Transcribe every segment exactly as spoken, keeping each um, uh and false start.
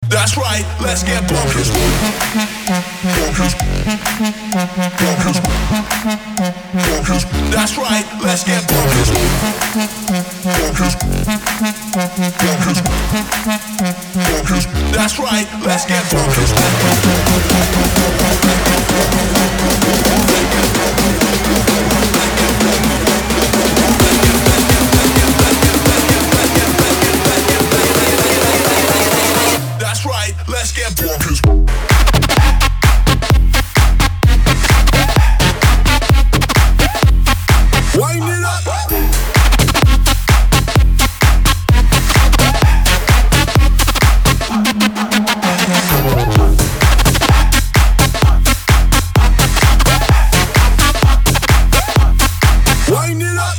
That's right, let's get bonkers. Bonkers. Bonkers. Bonkers. That's right, let's get bonkers. Bonkers. Bonkers. Bonkers. That's right, let's get bonkers. That's right, let's get bonkers. Wind it up. Wind it up.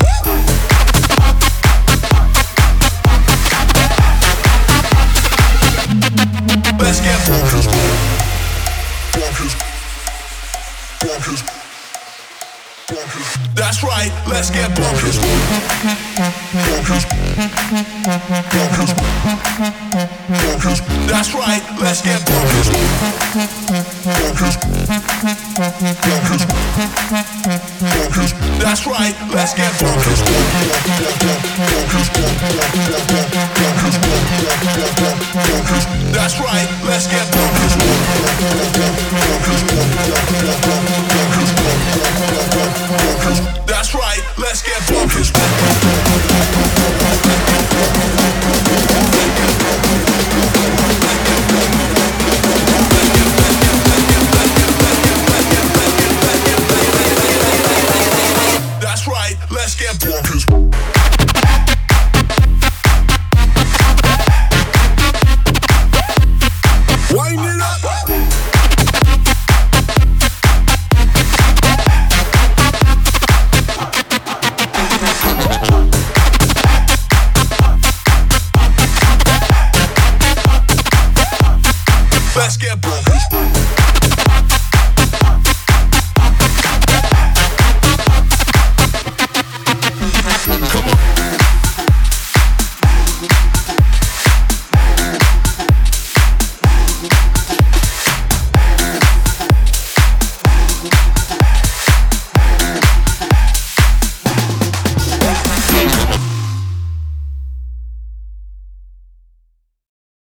Let's get bonkers. Bonkers. Bonkers. Bonkers. That's right, let's get bonkers. Bonkers. Bonkers. Bonkers. That's right, let's get bonkers. Bonkers. Bonkers. Bonkers. That's right, let's get bonkers. Bonkers. Bonkers. That's right, let's get bonkers. Bonkers.